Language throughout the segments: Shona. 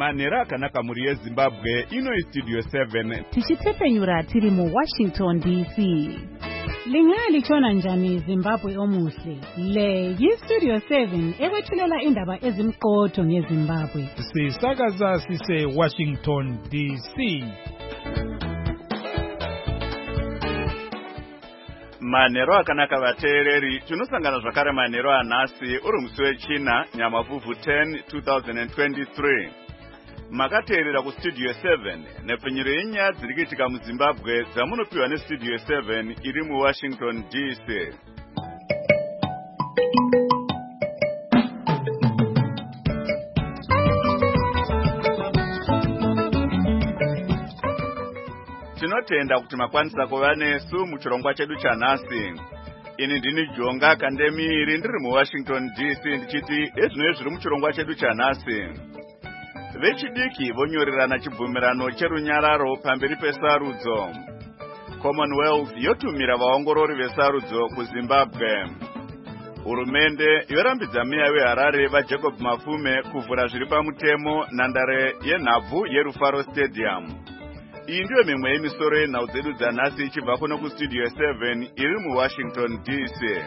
manhero akanaka muri yeZimbabwe. Ino iStudio 7 tichitepfenyura tiri muWashington DC. Lingalitshona njani Zimbabwe omuhle? Le yiStudio 7 ekwethulela indaba ezimqotho ngeZimbabwe. Sisakaza sise Washington DC. Manhero akanaka vateereri, tinosangana zvakare manhero anhasi uri musi wechina Nyamavhuvhu 10 2023. Makateerera kuStudio 7 nepfenyuro yenyaya dziri kuitika muZimbabwe dzamunopiwa neStudio 7 iri muWashington DC. Tinotenda kuti makwanisa kuva nesu muchirongwa chedu chanhasi. Ini ndini Jonga Kandemiri ndiri muWashington DC ndichiti ezvinova zviri muchirongwa chedu chanhasi. Vechidiki vonyorerana chibvumirano cherunyararo pamberi pesarudzo. Commonwealth yotumira vaongorori vesarudzo kuZimbabwe. Hurumende yorambidza meya weHarare vaJacob Mafume kuvhura zviri pamutemo nhandare yenhabvu yeRufaro Stadium. Iyi ndiyo mimwe yemisoro yenhau dzedu dzanhasi ichibva kuno kuStudio 7 iri muWashington DC.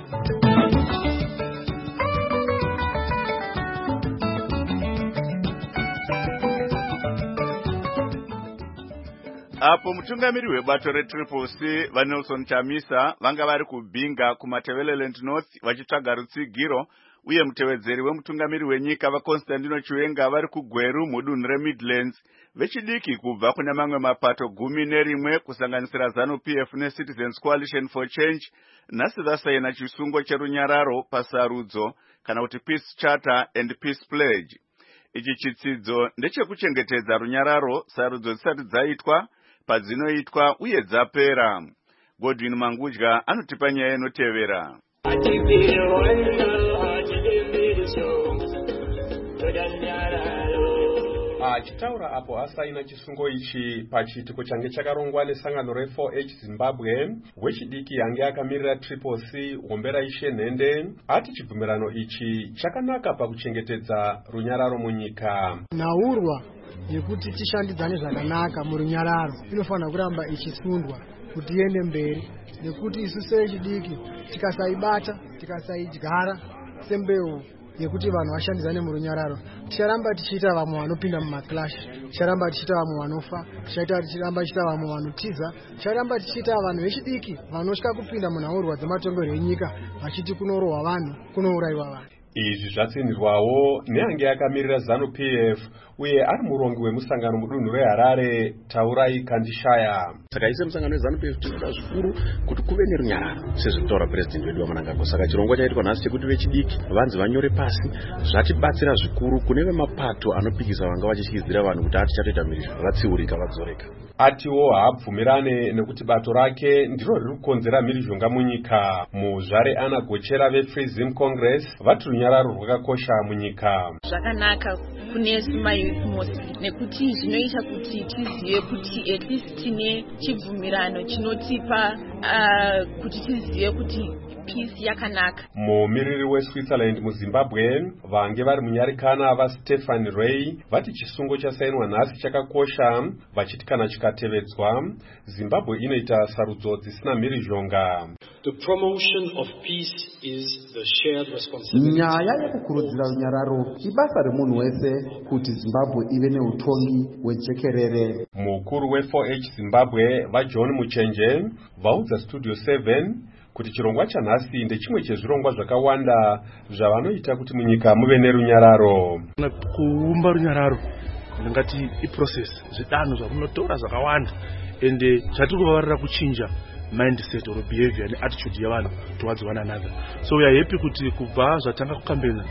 Apo mutungamiri webato reTriple-C vaNelson Chamisa vanga vari kubhinga kuMatabeleland North vachitsvaga rutsigiro, uye mutevedzeri wemutungamiri wenyika vaConstantino Chiwenga vari kuGweru mudunhu reMidlands, vechidiki kubva kune mamwe mapato 11 kusanganisira ZANU-PF neCitizens Coalition for Change nhasi vasaina chisungo cherunyararo pasarudzo kana kuti Peace Charter and Peace Pledge. Ichi chitsidzo ndechekuchengetedza runyararo sarudzo dzisati dzaitwa, padzinoitwa uye dzapera. Godwin Mangudya anotipa nyaya inotevera. Achitaura apo asaina chisungo ichi pachiitiko change chakarongwa nesangano re4H Zimbabwe, wechidiki yange akamirira Triple-C Wombera Ishe Nhende ati chibvumirano ichi chakanaka pakuchengetedza runyararo munyika. Naurwa yekuti tishandidzane zvakanaka murunyararo inofanira kuramba ichisundwa kuti iende mberi, nekuti isu sechidiki tikasaibata tikasaidyara sembeu yekuti vanhu vashandidzane murunyararo ticharamba tichiita vamwe vanopinda mumaklash, ticharamba tichiita vamwe vanofa, ticharamba tichiita vamwe vanotiza, ticharamba tichiita vanhu vechidiki vanotya kupinda munhaurwa dzematongerwo enyika vachiti kunorohwa vanhu, kunourayiwa vanhu. Izvi zvatsindirwawo neange akamirira ZANU-PF uye ari murongi wemusangano mudunhu reHarare Taurai Kandishaya. Saka ise musangano weZANU-PF tinoda zvikuru kuti kuve nerunyararo sezvitaura president wedu waManangagwa. Saka chirongwa chaitwa nhasi chekuti vechidiki vanzi vanyore pasi zvatibatsira zvikuru kune vemapato anopikisa vanga vachityidzira vanhu kuti atichatoita mhirizvo vatsiurika vadzoreka. Atiwo haabvumirane nekuti bato rake ndiro riri kukonzera mhirizhonga munyika. Muzvare Ana Gochera veFree Zim Congress vati runyararo rwakakosha munyika. Zvakanaka kune youth mostly nekuti zvinoita kuti tizive kuti at least tine chibvumirano chinotipa kuti tizive kuti peace yakanaka. Mumiriri weSwitzerland muZimbabwe vange vari munyarikana vaStefan Ray vati chisungo chasainwa nhasi chakakosha, vachiti kana chikatevedzwa Zimbabwe inoita sarudzo dzisina mhirizhonga. The promotion of peace is the shared responsibility. Nyaya yekukurudzira runyararo ibasa remunhu wese kuti Zimbabwe ive neutongi hwejekerere. Mukuru we4H Zimbabwe vaJohn Muchenje vaudza Studio 7 kuti chirongwa chanhasi ndechimwe chezvirongwa zvakawanda zvavanoita kuti munyika muve nerunyararo. Kuumba runyararo ngati iprocess zvidanho zvamunotora zvakawanda ende chatiri kuvavarira kuchinja mindset or behavior and attitude yavanhu towards one another. So we are happy kuti kubva zvatanga kukambena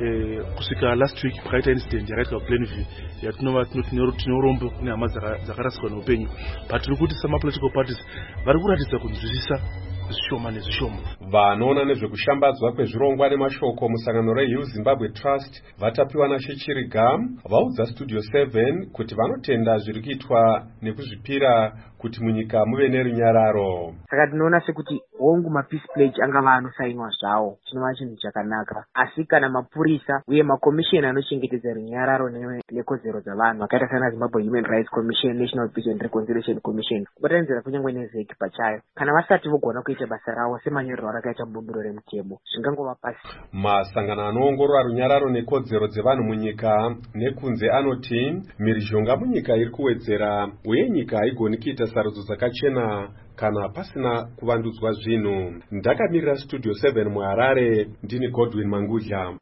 kusvika last week pakaita incident yakaitika kuPlainview yatinova tinorombo kune hama dzakarasikwa neupenyu, but tiri kuti sama political parties vari kuratidza kunzwisisa zvishoma nezvishoma. Vanoona nezvekushambadzwa kwezvirongwa nemashoko musangano reU Zimbabwe Trust vatapiwa naShechiriga vaudza Studio 7 kuti vanotenda zviri kuitwa nekuzvipira kuti munyika muve nerunyararo. Saka tinoona sekuti hongu mapeace pledge angava anosainwa zvawo chinova chinhu chakanaka, asi kana mapurisa uye makomisheni anochengetedza runyararo nekodzero dzavanhu akaita sana Zimbabwe Human Rights Commission, National Peace and Reconciliation Commission, kubatanidza kunyange nezeki pachayo, kana vasati vogona kuita basa ravo semanyorero arakaita mubumbiro remutemo, zvingangova pasi. Masangano anoongorora runyararo nekodzero dzevanhu munyika nekunze anoti mhirizhonga munyika iri kuwedzera uye nyika haigoni kuita sarudzo dzakachena kana pasina kuvandudzwa zvinhu. Ndakamirira Studio 7 muHarare, ndini Godwin Mangudla.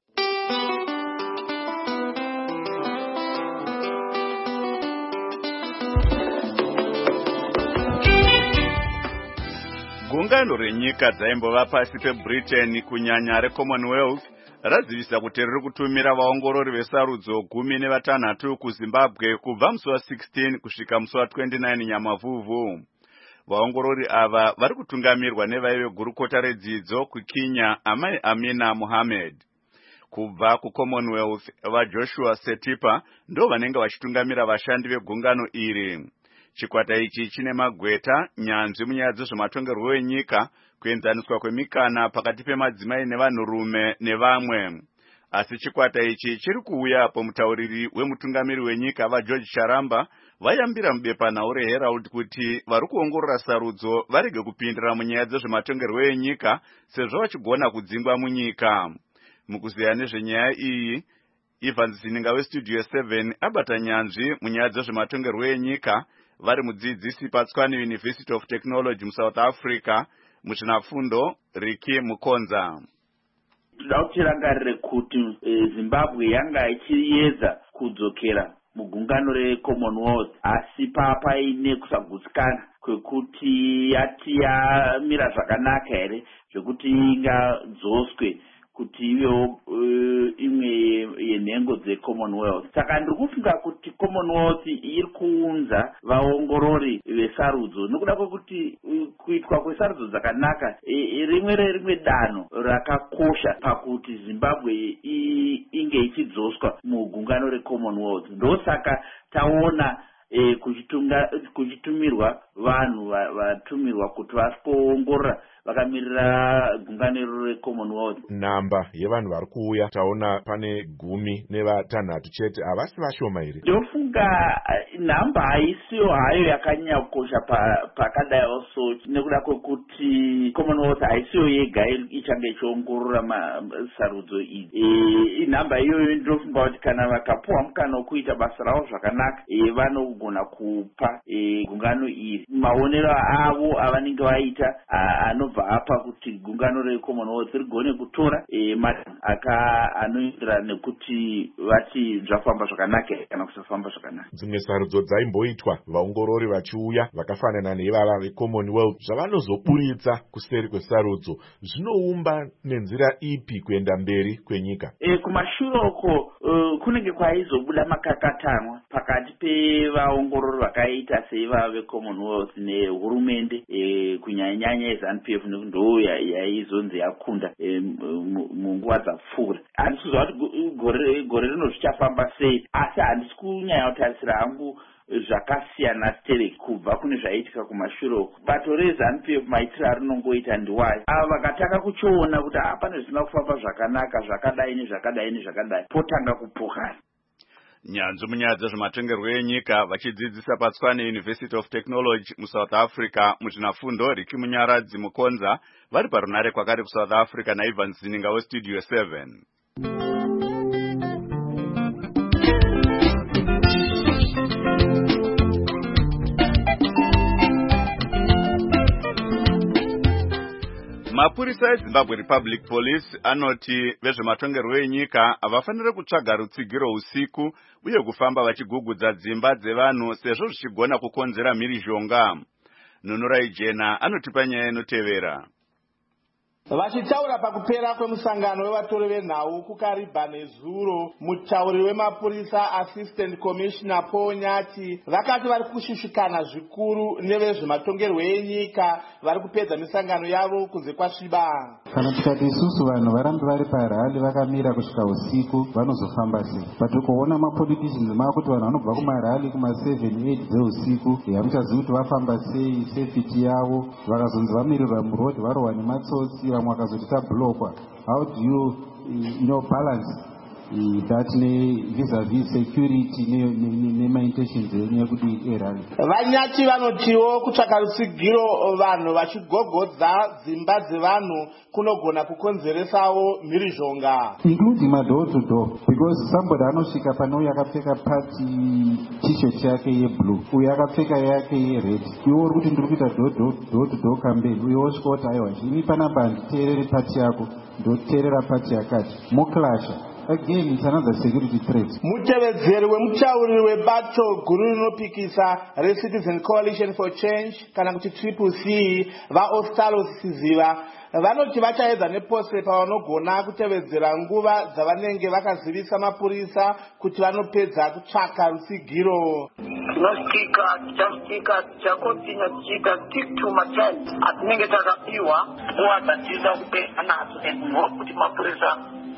Gungano renyika dzaimbova pasi peBritain kunyanya reCommonwealth razivisa kuti riri kutumira vaongorori vesarudzo 16 kuZimbabwe kubva musi wa16 kusvika musi wa29 Nyamavhuvhu. Vaongorori ava vari kutungamirwa nevaive gurukota redzidzo kuKenya Amai Amina Mohammed. Kubva kuCommonwealth vaJoshua Setipa ndo vanenge vachitungamira vashandi vegungano iri. Chikwata ichi chine magweta, nyanzvi munyaya dzezvematongerwo enyika, kuenzaniswa kwemikana pakati pemadzimai nevanhurume nevamwe. Asi chikwata ichi chiri kuuya apo mutauriri wemutungamiri wenyika vaGeorge Charamba vayambira mubepanhau reHerald kuti vari kuongorora sarudzo varege kupindira munyaya dzezvematongerwo enyika sezvo vachigona kudzingwa munyika. Mukuziya nezvenyaya iyi, Evans Zininga weStudio 7 abata nyanzvi munyaya dzezvematongerwo enyika vari mudzidzisi paTswane University of Technology muSouth Africa muchinafundo Riki Mukonza. Toda kuti tirangarire kuti Zimbabwe yanga ichiedza kudzokera mugungano reCommonwealth, asi paine kusagutsikana kwekuti yati yamira zvakanaka here zvekuti ingadzoswe kuti ivewo imwe yenhengo dzeCommonwealth. Saka ndiri kufunga kuti Commonwealth iri kuunza vaongorori vesarudzo nokuda kwekuti kuitwa kwesarudzo dzakanaka rimwe danho rakakosha pakuti Zimbabwe inge ichidzoswa mugungano reCommonwealth. Ndosaka taona kuchitumirwa vanhu vatumirwa kuti vaspoongorora vakamirira gungano reCommonwealth. Namba yevanhu vari kuuya taona pane 16 chete, havasi vashoma here? Ndofunga namba haisiyo hayo yakanyanya kukosha pakadai so nekuda kwekuti Commonwealth haisiyo yega ichange ichiongorora sarudzo idzi. Namba iyoyo ndofunga kuti kana vakapuwa mukana wekuita basa ravo zvakanaka vanogona kupa gungano iri maonero avo avanenge vaita anobva apa kuti gungano reCommonwealth rigone kutora anoenderana nekuti vati zvafamba zvakanaka kana kusafamba zvakanaka. Dzimwe sarudzo dzaimboitwa vaongorori vachiuya vakafanana neivava veCommonwealth zvavanozoburitsa kuseri kwesarudzo zvinoumba nenzira ipi kuenda mberi kwenyika? Kumashure uko kunenge kwaizobuda makakatanwa pakati pevaongorori vakaita seivava veCommonwealth nehurumende kunyanya yeZANU-PF ndo yaizonzi yakunda munguva dzapfuura. Handisi kuziva kuti gore rino zvichafamba sei, asi handisi kunyanya kutarisira hangu zvakasiyana stereki kubva kune zvaiitika kumashure. Bato reZANU-PF maitiro arinongoita ndiwayo ava vakataka kuchiona kuti pane zvisina kufamba zvakanaka zvakadai nezvakadai potanga kupokana. Nyanzvi munyaya dzezvematongerwo enyika vachidzidzisa paTswane University of Technology muSouth Africa muchinafundo Riki Munyaradzi Mukonza vari parunare kwakare kuSouth Africa naEvans Zininga weStudio 7. Mapurisa eZimbabwe Republic Police anoti vezvematongerwo enyika havafanire kutsvaga rutsigiro usiku uye kufamba vachigugudza dzimba dzevanhu sezvo zvichigona kukonzera mhirizhonga. Nunurai Jena anotipa nyaya inotevera. Vachitaura pakupera kwemusangano wevatori venhau kuKariba nezuro, mutauri wemapurisa Assistant Commissioner Paul Nyati vakati vari kushushikana zvikuru nevezvematongerwo enyika vari kupedza misangano yavo kunze kwasviba. Kana tikati isusu vanhu varambe vari parali vakamira kusvika usiku vanozofamba sei? But kuona mapoliticians makuti vanhu vanobva kumarali kuma7-8 dzeusiku hamuchazivi kuti vafamba sei, safety yavo, vakazonzi vamirirwa muroad varohwa nematsotsi, vamwe vakazoti tablokwa. How do you balance that vis-a-vis security nemaintentions enyu yekuti erali? Vanyati vanotiwo kutsvaka rutsigiro vanhu vachigogodza dzimba dzevanhu kunogona kukonzeresawo mhirizhonga, including door to door, because somebody anosvika pane uyo akapfeka pati t-shirt yake yeblue, uyo akapfeka yake yered, iwo uri kuti ndiri kuita door to door campaign, uyo osvika kuti aiwa zvini panapa handiteereri pati yako ndoteerera pati yakati, moklasha. Again, it's another security threat. Mutevedzeri wemutauriri webato guru rinopikisa reCitizen Coalition for Change kana kuti CCC vaOstalos Siziva vanoti vachaedza nepose pavanogona kutevedzera nguva dzavanenge vakazivisa mapurisa kuti vanopedza kutsvaka rutsigiro. Tichastika tichakontinya tichiita stick to machines atinenge takapiwa nguva dzatiza kupedza nadzo kuti mapurisa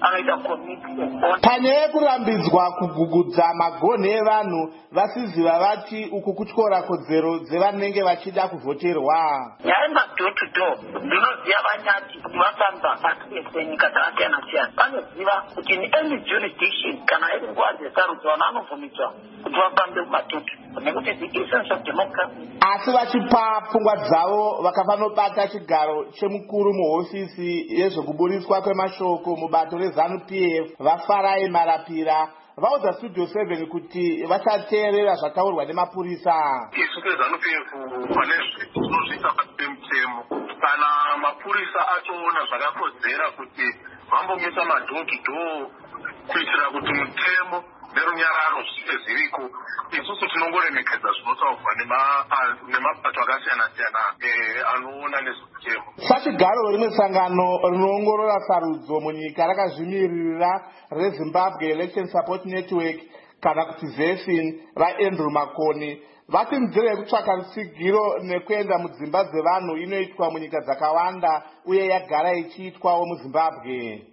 pane kurambidzwa kugugudza magonhi evanhu, vasiziva vati uku kutyora kodzero dzevanenge vachida kuvhoterwa. Nyaya madoor to door ndinoziva Vanyati kuti vafamba pakese nyika dzakasiyana-siyana vanoziva kuti in any jurisdiction kana iri nguva dzesarudzo vanhu vanovhumidzwa kuti vafambe kumadoor nekuti the essence of democracy. Asi vachipa pfungwa dzavo vakafanobata chigaro chemukuru muhofisi yezvekuburiswa kwemashoko mubato reZANU-PF vaFarai Marapira vaudza Studio 7 kuti vachateerera zvataurwa nemapurisa. Isu seZANU-PF pane zvinozviita pasi pemutemo, kana mapurisa achoona zvakakodzera kuti vambomisa madhoo to dhoo kuitira kuti mutemo nerunyararo zvive zviriko, isusu tinongoremekedza zvinotaurwa nemapato akasiyana-siyana anoona nezvemutemo. Sachigaro rimwe sangano rinoongorora sarudzo munyika rakazvimirira reZimbabwe Election Support Network kana kuti ZESIN vaAndrew Makoni vati nzira yekutsvaka rutsigiro nekuenda mudzimba dzevanhu inoitwa munyika dzakawanda uye yagara ichiitwawo muZimbabwe.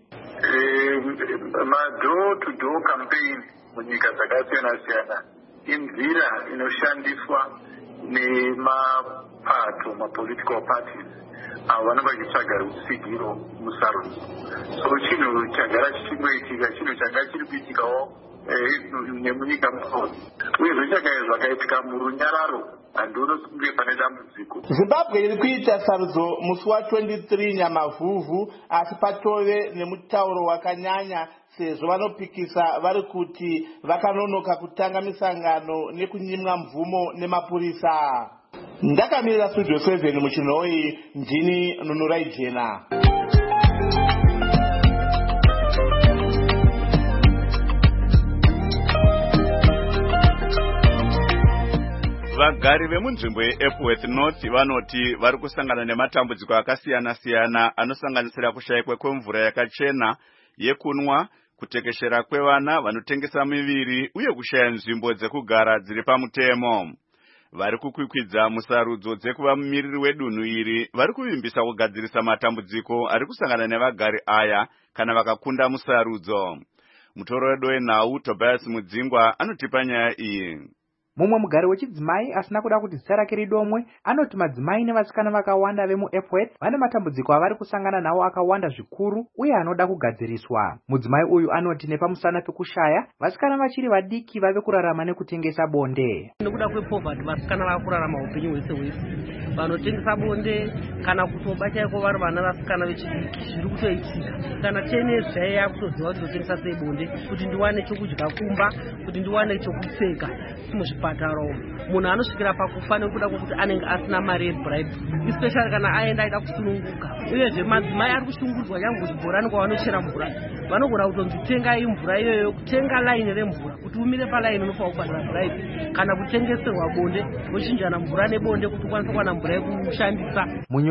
Door to door campaign munyika dzakasiyana-siyana inzira inoshandiswa nemapato mapolitical parties avo vanenge vachitsvaga rutsigiro musarudzo. So chinhu chagara chichingoitika, chinhu changa chiri kuitikawo nemunyika muno uyezve zvakaitika murunyararo handiono kunge pane dambudziko. Zimbabwe iri kuita sarudzo musi wa23 Nyamavhuvhu, asi patove nemutauro wakanyanya sezvo vanopikisa vari kuti vakanonoka kutanga misangano nekunyimwa mvumo nemapurisa. Ndakamirira Studio 7 muchinhoi, ndini Nunurai Jena. Vagari vemunzvimbo yeEpworth North vanoti vari kusangana nematambudziko akasiyana-siyana anosanganisira kushayikwa kwemvura yakachena yekunwa, kutekeshera kwevana vanotengesa miviri uye kushaya nzvimbo dzekugara dziri pamutemo. Vari kukwikwidza musarudzo dzekuva mumiriri wedunhu iri vari kuvimbisa kugadzirisa matambudziko ari kusangana nevagari aya kana vakakunda musarudzo. Mutorori wenhau Tobias Mudzingwa anotipa nyaya iyi. Mumwe mugari wechidzimai asina kuda kuti zita rake ridomwe anoti madzimai nevasikana vakawanda vemuEpworth vane matambudziko avari kusangana nawo akawanda zvikuru uye anoda kugadziriswa. Mudzimai uyu anoti nepamusana pekushaya vasikana vachiri vadiki vave kurarama nekutengesa bonde. Nekuda kwepoverty vasikana vava kurarama upenyu hwese hwese, vanotengesa bonde kana kutoba chaiko vari vana vasikana vechidiki zviri kutoitika. Kana 10 years zvaiya kutoziva kuti ndotengesa sei bonde kuti ndiwane chokudya kumba, kuti ndiwane chokupfeka muzvipatara umu. Munhu anosvikira pakufa nekuda kwokuti anenge asina mari yebribe, especially kana aenda aida kusununguka. Uyezve madzimai ari kushungurudzwa changu kuzvibhorani kwavanochera mvura, vanogona kutonzi tengai mvura iyoyo, kutenga laini remvura, kuti umire palaini unofanira kubhadhara bribe, kana kutengeserwa bonde vochinjana mvura nebonde kuti ukwanise kuwana mvura yekushandisa. Munyori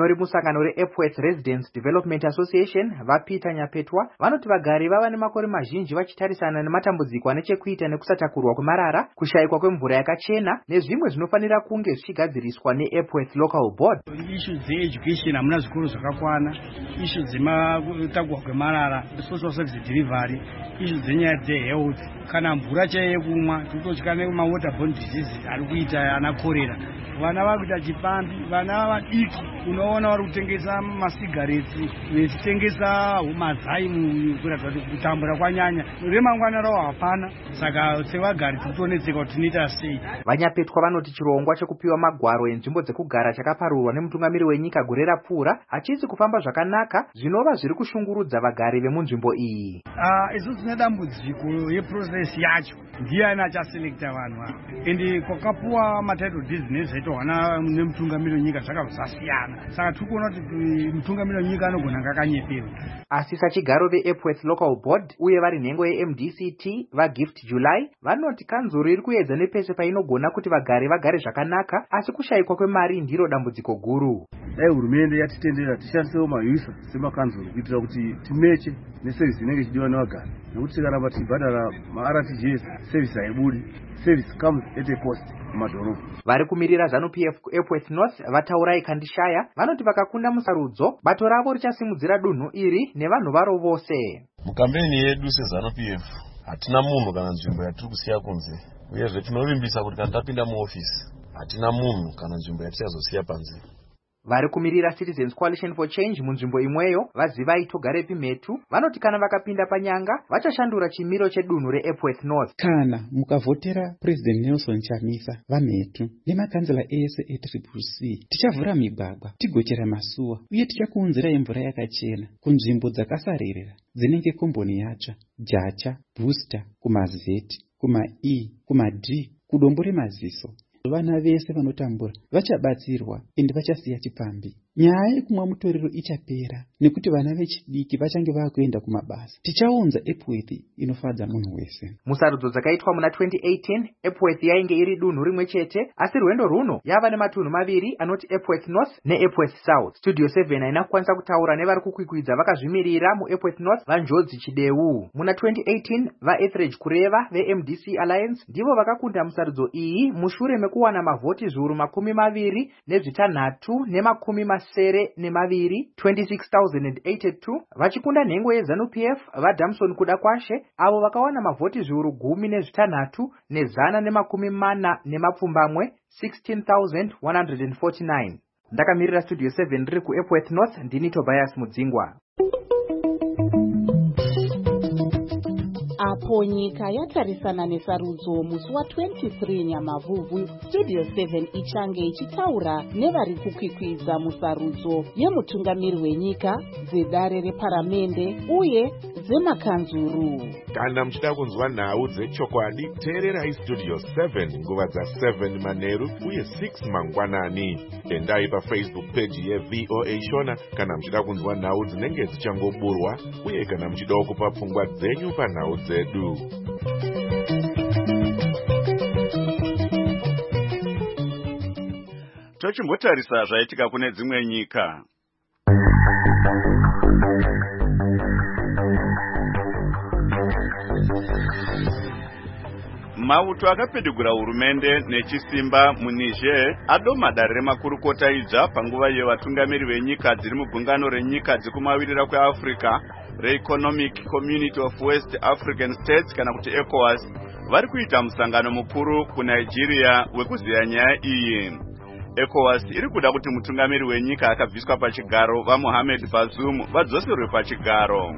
vanori musangano reEpworth Residents Development Association vaPeter Nyapetwa vanoti vagari vava nemakore mazhinji vachitarisana nematambudziko ane chekuita nekusatakurwa kwemarara, kushayikwa kwemvura yakachena nezvimwe zvinofanira kunge zvichigadziriswa neEpworth Local Board. Issues dzeeducation hamuna zvikoro zvakakwana, issues dzematakurwa kwemarara, social service delivery, issues dzenyaya dzehealth, kana mvura chaiyo yekumwa tototya nemawaterborne diseases ari kuita ana korera. Vana vakuita chipambi, vana vadiki unoona vari kutengesa masigareti vechitengesa mazai kuratidza kuti kutambura kwanyanya, remangwana ravo hapana. Saka sevagari tikutonetseka kuti tinoita sei. VaNyapetwa vanoti chirongwa chekupiwa magwaro enzvimbo dzekugara chakaparurwa nemutungamiri wenyika gore rapfuura hachisi kufamba zvakanaka, zvinova zviri kushungurudza vagari vemunzvimbo iyi. Isu tine dambudziko yeprocess yacho, ndiani achaselekta vanhu ava, ende kwakapuwa matitle deeds nezvaitwa nemutungamiri wenyika zvakabva zvasiyana. Saka tiri kuona kuti mutungamiri wenyika anogona ngakanyeperwa. Asi sachigaro veEpworth Local Board uye vari nhengo yeMDCT vaGift July vanoti kanzuro iri kuedza nepese painogona kuti vagari vagare zvakanaka, asi kushayikwa kwemari ndiro dambudziko guru. Dai hurumende yatitendera tishandisewo mayusa semakanzuro kuitira kuti timeche neservice inenge ichidiwa nevagari, nekuti tikaramba tichibhadhara maRTGS service haibudi. Service comes at a cost mumadhorobha. Vari kumirira ZANU-PF kuEpworth North vataurai Kandishaya vanoti vakakunda musarudzo bato ravo richasimudzira dunhu iri nevanhu varo vose. Mukambeni yedu seZANU-PF hatina munhu kana nzvimbo yatiri kusiya kunze, uyezve tinovimbisa kuti kana tapinda muofisi hatina munhu kana nzvimbo yatichazosiya panze. Vari kumirira Citizens Coalition for Change munzvimbo imweyo Vazivai Togarepi Metu vanoti kana vakapinda panyanga vachashandura chimiro chedunhu reEpworth North. Kana mukavhotera President Nelson Chamisa vaMetu nemakanzela ese eTCCC tichavhura migwagwa, tigochera masuwa uye tichakuunzirai mvura yakachena kunzvimbo dzakasarerera dzinenge Komboni Yatsva, Jacha, Booster, kumaZeti, kuma-E, kuma-D, kudombo remaziso. Vana vese vanotambura vachabatsirwa ende vachasiya chipambi. Nyaya yekumwa mutoriro ichapera nekuti vana vechidiki vachange vakuenda kumabasa. Tichaunza Epworth inofadza munhu wese. Musarudzo dzakaitwa muna 2018 Epworth yainge iri dunhu rimwe chete, asi rwendo runo yava nematunhu maviri anoti Epworth North neEpworth South. Studio 7 haina kukwanisa kutaura nevari kukwikwidza vakazvimirira muEpworth North vaNjodzi Chideu. Muna 2018 vaEtheridge Kureva veMDC Alliance ndivo vakakunda musarudzo iyi mushure mekuwana mavhoti zviuru 26 nemakumi masere nemaviri 26,082 vachikunda nhengo yeZANU-PF vaDamson Kudakwashe avo vakawana mavhoti zviuru 16 ne140 16,149. Ndakamirira Studio 7 riri kuEpworth North, ndini Tobias Mudzingwa. Apo nyika yatarisana nesarudzo musi wa23 Nyamavhuvhu, Studio 7 ichange ichitaura nevari kukwikwidza musarudzo yemutungamiri wenyika, dzedare reparamende uye dzemakanzuru. Kana muchida kunzwa nhau dzechokwadi, teererai Studio 7 nguva dza7 manheru uye 6 mangwanani. Endai paFacebook page yeVOA Shona kana muchida kunzwa nhau dzinenge dzichangoburwa uye kana muchida kupa pfungwa dzenyu panhau dzedu. Tochimbotarisa zvaitika kune dzimwe nyika. Mauto akapedigura hurumende nechisimba muNiger adoma dare remakurukota idzva panguva yevatungamiri venyika dziri mugungano renyika dzekumavirira kweAfrica reEconomic Community of West African States kana kuti ECOWAS vari kuita musangano mukuru kuNigeria wekuziya nyaya iyi. ECOWAS iri kuda kuti mutungamiri wenyika akabviswa pachigaro vaMohamed Bazoum vadzoserwe pachigaro.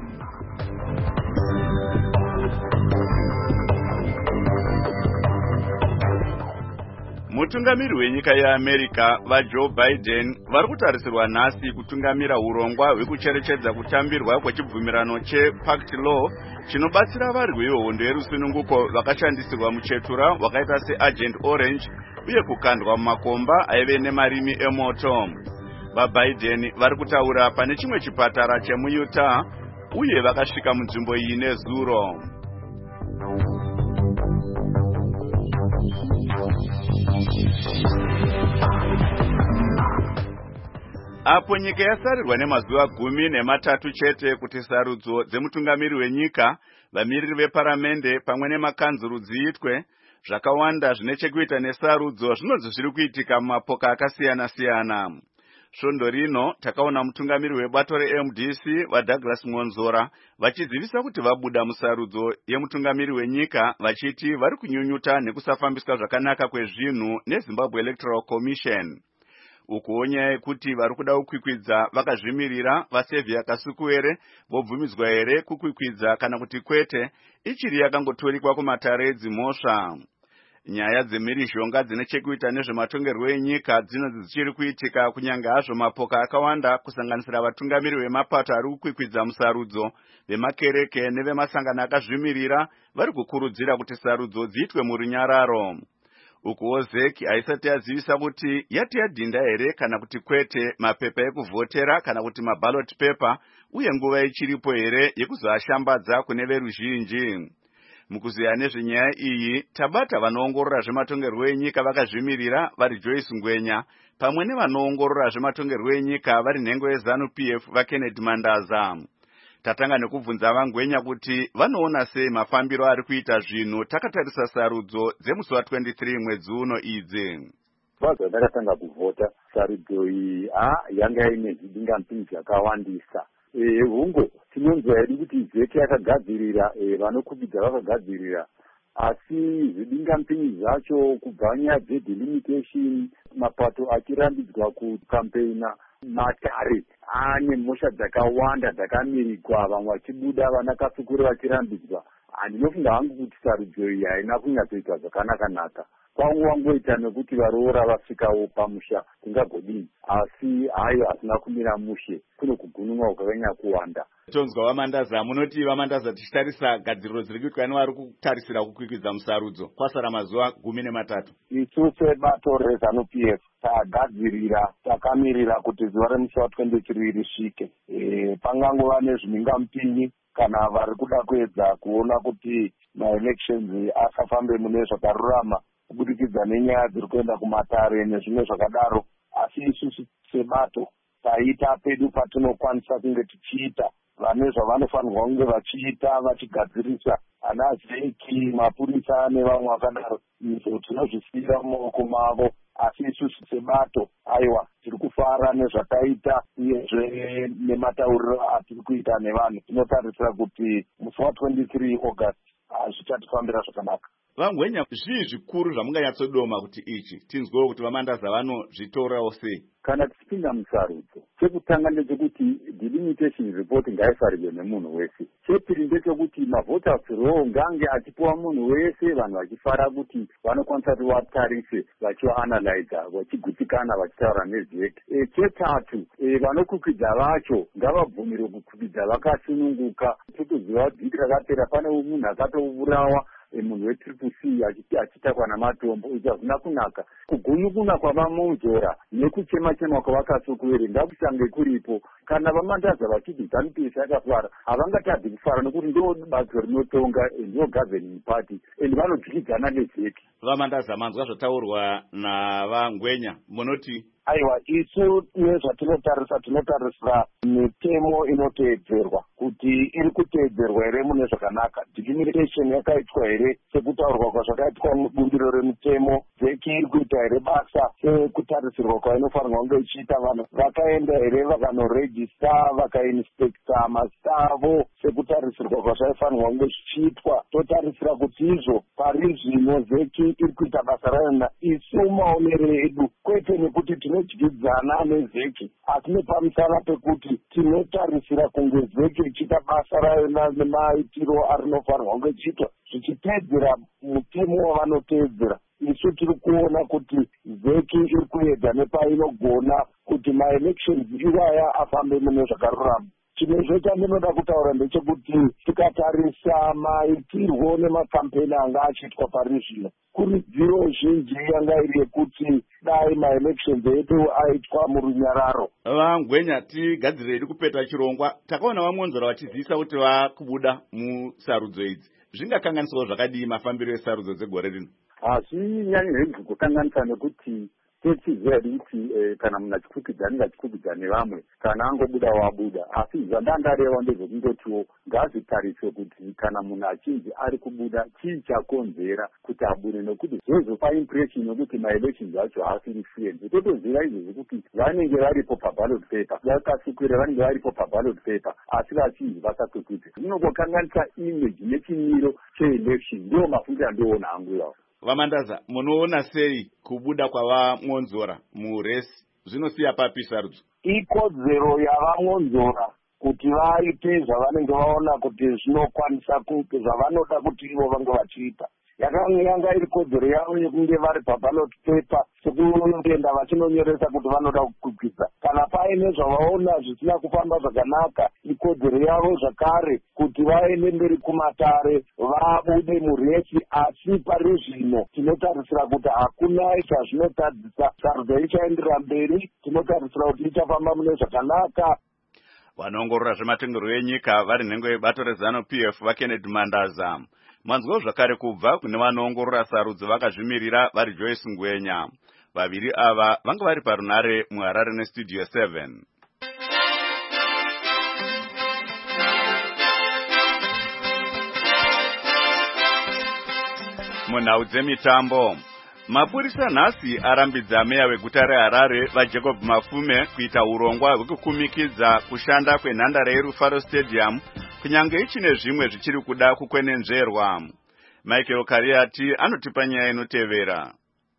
Mutungamiri wenyika yeAmerica vaJoe Biden vari kutarisirwa nhasi kutungamira urongwa hwekucherechedza kutambirwa kwechibvumirano chePact Law chinobatsira varwi vehondo yerusununguko vakashandisirwa muchetura wakaita seAgent Orange uye kukandwa mumakomba aive nemarimi emoto. VaBiden vari kutaura pane chimwe chipatara chemuUtah uye vakasvika munzvimbo iyi nezuro. Apo nyika yasarirwa nemazuva 13 chete kuti sarudzo dzemutungamiri wenyika, vamiriri veparamende pamwe nemakanzuru dziitwe, zvakawanda zvine chekuita nesarudzo zvinonzi zviri kuitika mumapoka akasiyana-siyana. Svondo rino takaona mutungamiri webato reMDC vaDouglas Monzora vachizivisa kuti vabuda musarudzo yemutungamiri wenyika vachiti vari kunyunyuta nekusafambiswa zvakanaka kwezvinhu neZimbabwe Electoral Commission. Ukuonya kuti vari kuda kukwikwidza vakazvimirira vaSevia Kasuku here vobvumidzwa here kukwikwidza kana kuti kwete, ichiri yakangoturikwa kumatare edzimhosva. Nyaya dzemhirizhonga dzine chekuita nezvematongerwo enyika dzinonzi dzichiri kuitika kunyange hazvo mapoka akawanda kusanganisira vatungamiri vemapato ari kukwikwidza musarudzo, vemakereke nevemasangano akazvimirira vari kukurudzira kuti sarudzo dziitwe murunyararo. Ukuwo ZEC haisati yazivisa kuti yati yadhinda here kana kuti kwete mapepa ekuvhotera kana kuti maballot paper, uye nguva ichiripo here yekuzoashambadza kune veruzhinji. Mukuziya nezvenyaya iyi tabata vanoongorora zvematongerwo enyika vakazvimirira vari Joyce Ngwenya pamwe nevanoongorora zvematongerwo enyika vari nhengo yeZANU-PF vaKennedy Mandaza. Tatanga nekubvunza vaNgwenya kuti vanoona sei mafambiro ari kuita zvinhu takatarisa sarudzo dzemusi wa23 mwedzi uno idzi. Vazo ndakatanga kuvhota sarudzo iyi yanga ine zvidingamupinyi zvakawandisa. Hungo tinonzwa hedu kuti ZEC yakagadzirira vanokubidza vakagadzirira, asi zvidingamupinyi zvacho kubva nyaya dzedelimitation, mapato achirambidzwa kukampeina matare ane mhosva dzakawanda dzakamirikwa, vamwe vachibuda vana Kasukure vachirambidzwa. Handinofunga hangu kuti sarudzo iyi haina kunyatsoita zvakanaka. Kwangoita nekuti varoora vasvikawo pamusha tingagodini, asi hayo asina kumira mushe, kuno kugununwa kwakanyanya kuwanda. Tonzwa vaMandaza, munoti vaMandaza tichitarisa gadziriro dziri kuitwa nevari kutarisira kukwikwidza musarudzo kwasara mazuva 13. Isu sebato reZANU-PF tagadzirira takamirira kuti zuva remusi wa23 risvike. Pangangova nezvimingamupinyi kana vari kuda kuedza kuona kuti maelections asafambe mune zvakarurama kubudikidza nenyaya dziri kuenda kumatare nezvimwe zvakadaro, asi isusu sebato taita pedu patinokwanisa kunge tichiita, vane zvavanofanirwa kunge vachiita vachigadzirisa ana ZEC, mapurisa nevamwe vakadaro, izvo tinozvisiyira mumaoko mavo. Asi isusu sebato aiwa tiri kufara nezvataita uyezve nematauriro atiri kuita nevanhu. Tinotarisira kuti musi wa23 August zvichatifambira zvakanaka. Vangwenya, zvii zvikuru zvamunganyatsodoma kuti ichi tinzwewo kuti vaMandaza vanozvitorawo sei? Kana tichipinda musarudzo, chekutanga ndechekuti delimitation report ngaifarirwe nemunhu wese. Chepiri ndechekuti mavoters roll ngange achipiwa munhu wese, vanhu vachifara kuti vanokwanisa kuti vatarise vachivaanalyze, vachigutsikana vachitaura neZEC. Chetatu, vanokukwidza vacho ngavabvumirwe kukwidza vakasununguka. Tikuziva vhiki rakapera pane munhu akatourawa, munhu weTCC achitakwa namatombo. Izvi hazvina kunaka. Kugunukuna kwavaMonzora nekuchema-chema kwavakasukuvere ngakusange kuripo. Kana vaMandaza vachiti ZANU-PF yakafara, havangatadzi kufara nekuti ndo bato rinotonga, ndo governing party, and vanodyidzana neZEC. VaMandaza, manzwa zvataurwa navaNgwenya, munoti? Aiwa, isu nezvatinotarisa tinotarisira mitemo inoteedzerwa kuti iri kuteedzerwa here mune zvakanaka. Delimitation yakaitwa here sekutaurwa kwazvakaitwa mubumbiro remitemo. ZEC iri kuita here basa sekutarisirwa kwainofanirwa kunge ichiita. Vanhu vakaenda here vakanorejista vakainspekta mazita avo sekutarisirwa kwazvaifanirwa kunge zvichiitwa. Totarisira kuti izvo pari zvino ZEC iri kuita basa rayo isu maonero edu, kwete nekuti tinodyidzana neZEC, asi nepamusana pekuti tinotarisira kunge ZEC ichiita basa rayo nemaitiro arinofanirwa kunge ichiitwa zvichiteedzera mutemo wavanoteedzera. Isu tiri kuona kuti ZEC iri kuedza nepainogona kuti maelections iwaya afambe mune zvakarurama. Chimwe chandinoda kutaura ndechekuti tikatarisa maitirwo nemakampeni anga achiitwa pari zvino, kurudziro zhinji yanga iri yekuti dai maelections edu aitwa murunyararo. VaNgwenya, tigadzirirei kupeta chirongwa. Takaona vaMonzora vachizivisa kuti vakubuda musarudzo idzi. Zvingakanganiswawo zvakadii mafambiro esarudzo dzegore rino? Hazvinyanyi kukanganisa nekuti tetiziva kuti kana munhu achikwikwidzana ngachikwikwidzana nevamwe kana angobuda wabuda. Asi zvandandareva ndezvekungotiwo ngazvitariswe kuti kana munhu achinzi ari kubuda chii chakonzera kuti abude, nokuti zvozopa impression yokuti maelections acho haasiri fluent. Totoziva izvozvo kuti vanenge varipo paballot paper, vakasukwira vanenge varipo paballot paper, asi vachinzi vasakwikwidzwa. Zvinongokanganisa image nechimiro cheelection. Ndiwo mafungiro andoona hangu iwawo. Vamandaza, munoona sei kubuda kwavamwonzora muresi zvinosiya papi sarudzo? Ikodzero yavamwonzora kuti vaite zvavanenge vaona kuti zvinokwanisa kuti zvavanoda kuti ivo vange vachiita. Yanga iri kodzero yavo yekunge vari paballot paper sekuenda vachinonyoresa kuti vanoda kukwikwidzwa. Kana paine zvavaona zvisina kufamba zvakanaka, ikodzero yavo zvakare kuti vaende mberi kumatare vabude muresi. Asi pari zvino tinotarisira kuti hakuna zvazvinotadzisa, sarudzo ichaenderera mberi, tinotarisira kuti ichafamba mune zvakanaka. Vanoongorora zvematongerwo enyika vari nhengo yebato rezano PF vaKennedy Mandaza. Manzwa zvakare kubva kune vanoongorora sarudzo vakazvimirira vari Joyce Ngwenya. Vaviri ava vanga vari parunare muHarare neStudio 7. Munhau dzemitambo, mapurisa nhasi arambidza meya weguta reHarare vaJacob Mafume kuita urongwa hwekukumikidza kushanda kwenhandare yeRufaro Stadium kunyange ichine zvimwe zvichiri kuda kukwenenzverwa. Michael Kariati anotipa nyaya inotevera.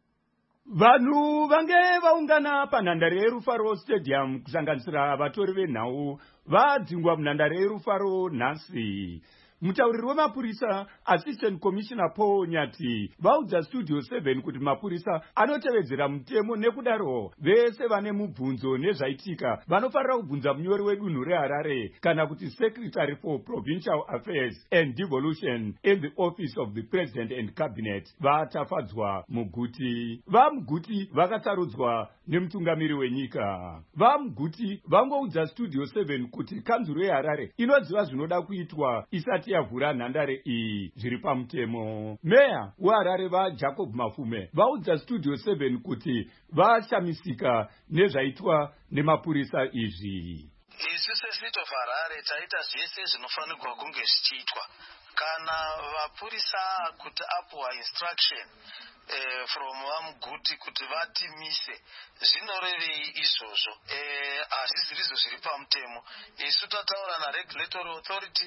Vanhu vange vaungana panhandare yeRufaro Stadium kusanganisira vatori venhau vadzingwa munhandare yeRufaro nhasi. Mutauriri wemapurisa Assistant Commissioner Paul Nyati vaudza Studio 7 kuti mapurisa anotevedzera mutemo, nekudaro vese vane mubvunzo nezvaitika vanofarira kubvunza munyori wedunhu reHarare kana kuti Secretary for Provincial Affairs and Devolution in the Office of the President and Cabinet vatafadzwa muguti. Vamuguti vakasarudzwa nemutungamiri wenyika. Vamuguti vangoudza Studio 7 kuti kanzuro yeHarare inoziva zvinoda kuitwa isati yavhura nhandare iyi zviri pamutemo. Meya weHarare vaJacob Mafume vaudza Studio 7 kuti vashamisika nezvaitwa nemapurisa izvi. Isu seCity of Harare taita zvese zvinofanirwa kunge zvichiitwa. Kana vapurisa kuti apuwa instruction from vamuguti kuti vatimise, zvinorevei izvozvo? Hazvizvo zviri pamutemo. Isu tataura naRegulatory Authority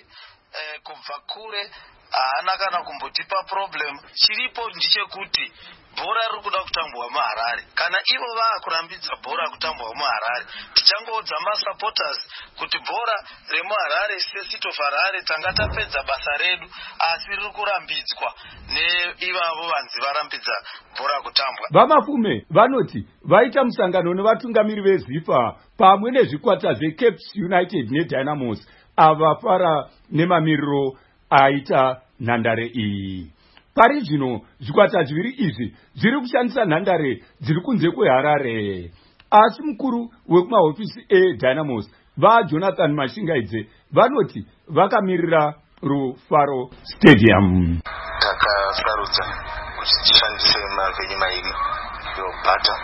kubva kure haana kana kumbotipa problem. Chiripo ndichekuti bhora riri kuda kutambwa muHarare. Kana ivo vaakurambidza bhora kutambwa muHarare, tichangoudza masupporters kuti bhora remuHarare seCity of Harare tanga tapedza basa redu, asi riri kurambidzwa neivavo vanzi varambidza bhora kutambwa. Vamafume vanoti vaita musangano nevatungamiri veZIFA pamwe nezvikwata zveCapes United neDynamos avafara nemamiriro aita nhandare iyi. Pari zvino zvikwata zviviri izvi zviri kushandisa nhandare dziri kunze kweHarare. Asi mukuru wekumahofisi eDynamos vaJonathan Mashingaidze vanoti vakamirira Rufaro Stadium. Takasarudza kuti tishandise mavhenyu mairi yobhata,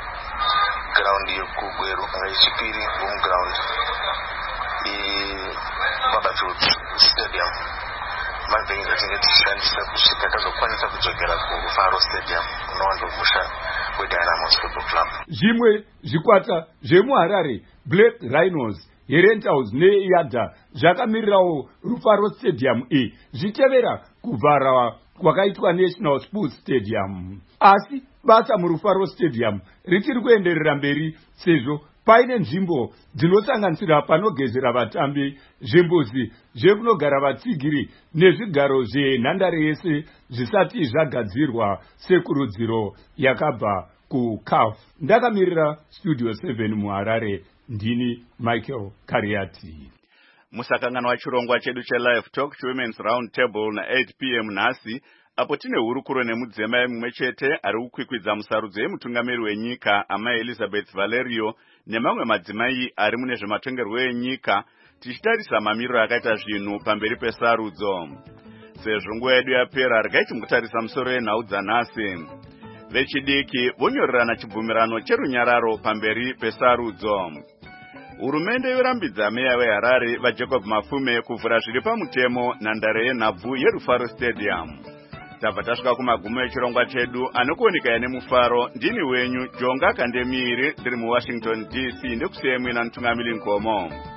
graundi yekugweru yechipiri home ground Battlefield Stadium. Mavhenyu atinge tichishandisa kusvika tazokwanisa kudzokera kuRufaro Stadium unowanzomusha weDynamos Football Club. Zvimwe zvikwata zvemuHarare, Black Rhinos, Herentals neYadda zvakamirirawo Rufaro Stadium zvichitevera kuvhara kwakaitwa National Sports Stadium. Asi basa muRufaro Stadium richiri kuenderera mberi sezvo paine nzvimbo dzinosanganisira panogezera vatambi, zvimbuzi zvekunogara vatsigiri nezvigaro zvenhandare yese zvisati zvagadzirwa sekurudziro yakabva kuCAF. Ndakamirira Studio 7 muHarare, ndini Michael Kariati. Musakanganwa chirongwa chedu cheLive Talk Women's Round Table na8 p.m. nhasi, apo tine hurukuro nemudzimai mumwe chete ari kukwikwidza musarudzo yemutungamiri wenyika Amai Elizabeth Valerio nemamwe madzimai ari mune zvematongerwo enyika, tichitarisa mamiriro akaita zvinhu pamberi pesarudzo. Sezvo nguva yedu yapera, regai timbotarisa musoro yenhau dzanhasi. vechidiki vonyorerana chibvumirano cherunyararo pamberi pesarudzo. Hurumende yorambidza meya weHarare vaJacob Mafume kuvhura zviri pamutemo nhandare yenhabvu yeRufaro Stadium. Tabva tasvika kumagumo echirongwa chedu anokuoneka nemufaro. Ndini wenyu Jonga Kandemiri ndiri muWashington DC, ndekusemwe namutungamiri Nkomo.